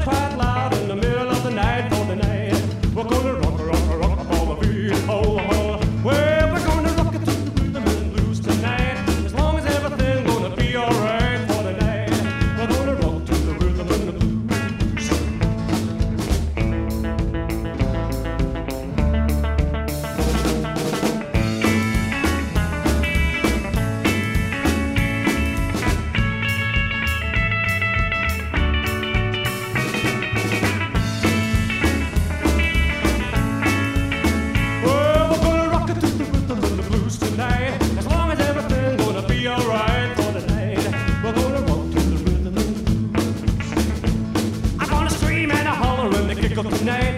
it quite loud in the middle of the night for the night. We're gonna rock, rock, rock up all the beat. Oh, oh. Well, we're gonna rock it to the rhythm and blues tonight. As long as everything's gonna be alright for the night. We're gonna rock to the rhythm and the blues. As long as everything's gonna be alright for the night, we're gonna rock to the rhythm and the blues. I'm gonna scream and a holler and the kick up tonight.